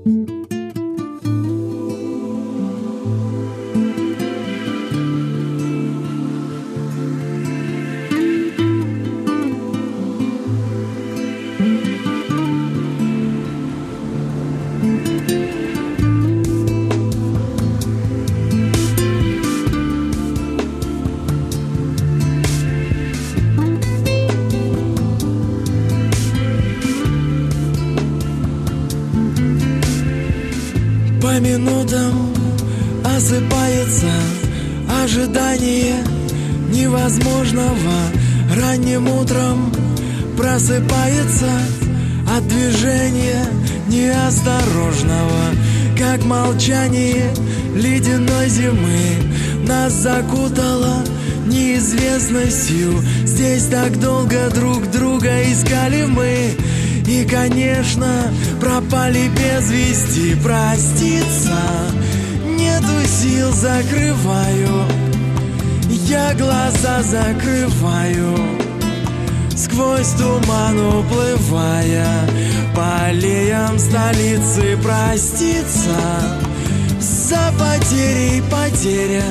По минутам осыпается ожидание невозможного. Ранним утром просыпается от движения неосторожного. Как молчание ледяной зимы нас закутало неизвестностью. Здесь так долго друг друга искали мы, и, конечно, пропали без вести. Проститься нету сил, закрываю, я глаза закрываю, сквозь туман уплывая по аллеям столицы. Проститься за потерей потеря,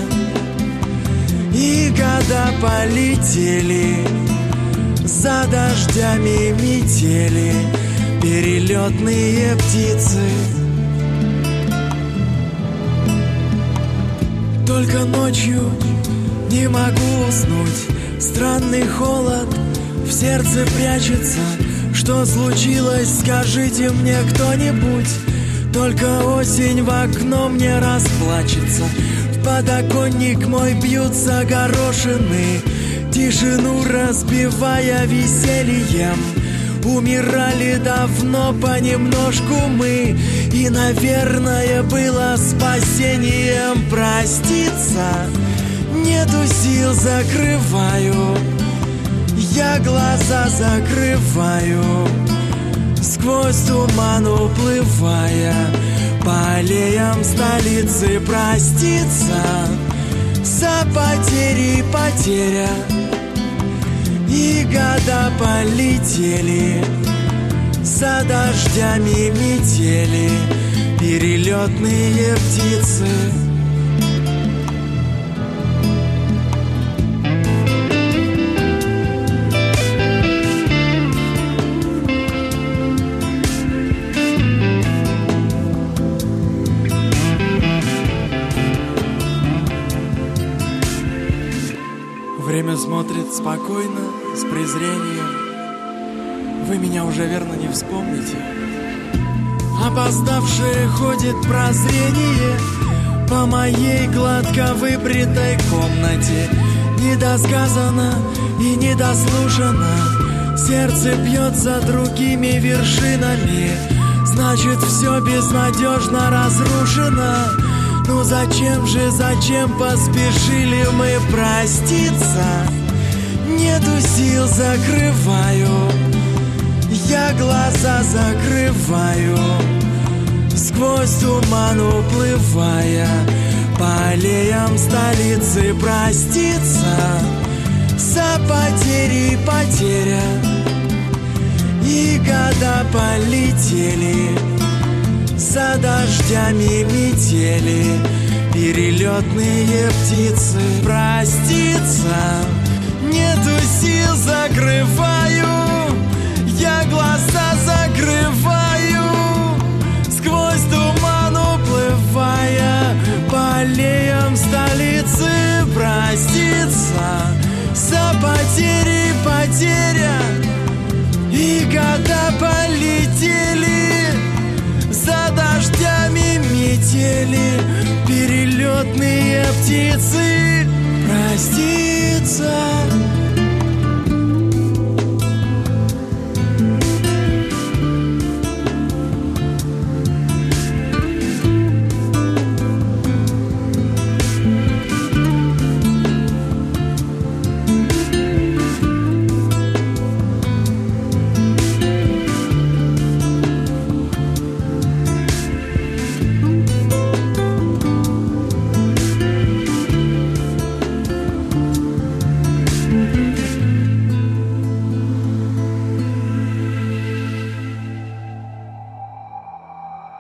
и года полетели за дождями метели, перелетные птицы. Только ночью не могу уснуть, странный холод в сердце прячется. Что случилось, скажите мне кто-нибудь. Только осень в окно мне расплачется. В подоконник мой бьются горошины, тишину разбивая весельем. Умирали давно понемножку мы, и, наверное, было спасением. Проститься нету сил, закрываю, я глаза закрываю, сквозь туман уплывая по аллеям столицы. Проститься за потери потеря, и года полетели за дождями метели, перелетные птицы. Время смотрит спокойно, с презрением. Вы меня уже верно не вспомните. Опоздавшее ходит прозрение по моей гладко выбритой комнате. Недосказано и недослушано, сердце бьется другими вершинами. Значит, все безнадежно разрушено. Ну зачем поспешили мы? Проститься нету сил, закрываю, я глаза закрываю, сквозь туман уплывая по аллеям столицы. Проститься за потери потеря, и года полетели за дождями метели, перелетные птицы. Проститься нету сил, закрываю, я глаза закрываю, сквозь туман уплывая по аллеям столицы. Проститься за потери потеря, и года полетели за дождями метели, перелетные птицы. Проститься